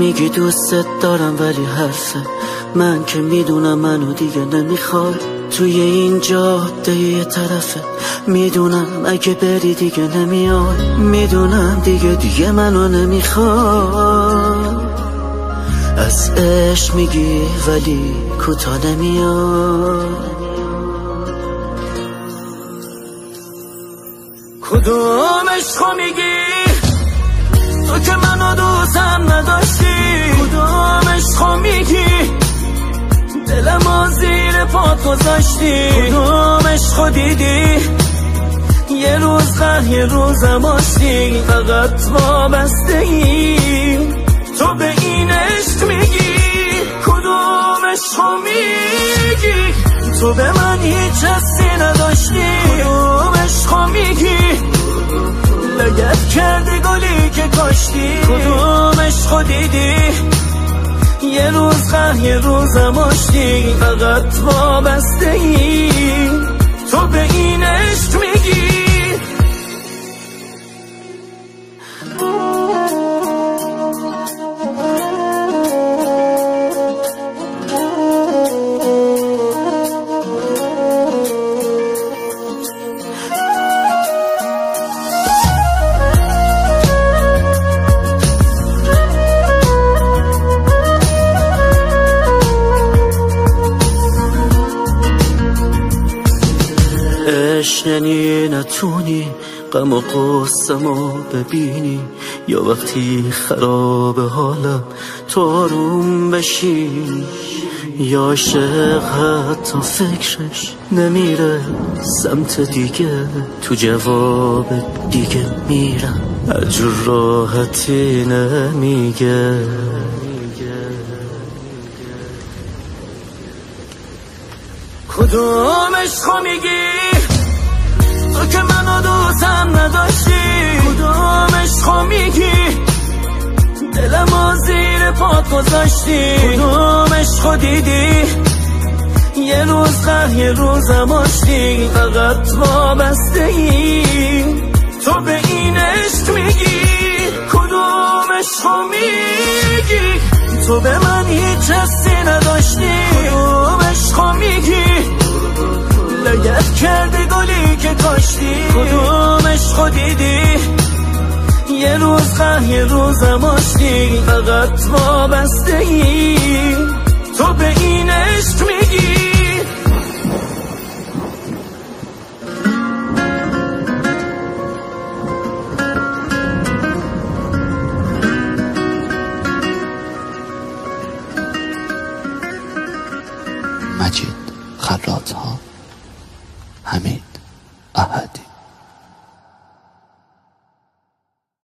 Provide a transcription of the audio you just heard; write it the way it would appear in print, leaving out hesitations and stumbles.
میگی دوستت دارم ولی حرفه من که میدونم منو دیگه نمیخوای. توی این جاده یه طرفه میدونم اگه بری دیگه نمیای. میدونم دیگه منو نمیخوای. از عشق میگی ولی کوتاه نمیای. کدوم عشقو میگی تو که منو دوستم نداشتی؟ کدوم عشقو میگی دلمو زیر پات گذاشتی؟ کدوم عشقو دیدی یه روز قهر یه روزم آشتی؟ فقط وابسته ای تو به این عشق میگی. کدوم عشقو میگی تو به من هیچ حسی نداشتی؟ کدوم عشقو میگی لگد کردی گلی که کاشتی؟ کدوم عشقو دیدی یه روز قهر یه روزم آشتی؟ فقط وابسته ای تو به این عشق میگی. عشق یعنی نتونی غم و غصه‌مو ببینی، یا وقتی خراب حالم تو آروم بشی، یا عاشق حتی فکرش نمیره سمت دیگه، تو جواب دیگه میرم هرجور راحتی نمیگه. کدوم عشقو میگی تو که منو دوستم نداشتی؟ کدوم عشقو میگی دلمو زیر پات گذاشتی؟ کدوم عشقو دیدی یه روز قهر یه روزم آشتی؟ فقط وابسته ای تو به این عشق میگی. کدوم عشقو میگی تو به من هیچ حسی نداشتی؟ کدوم عشقو میگی لگد کردی گلی که کاشتی؟ کدوم عشقو دیدی یه روز قهر یه روزم آشتی؟ فقط وابسته ای تو به این عشق میگی. مجید خراط‌ها، حمید احدی.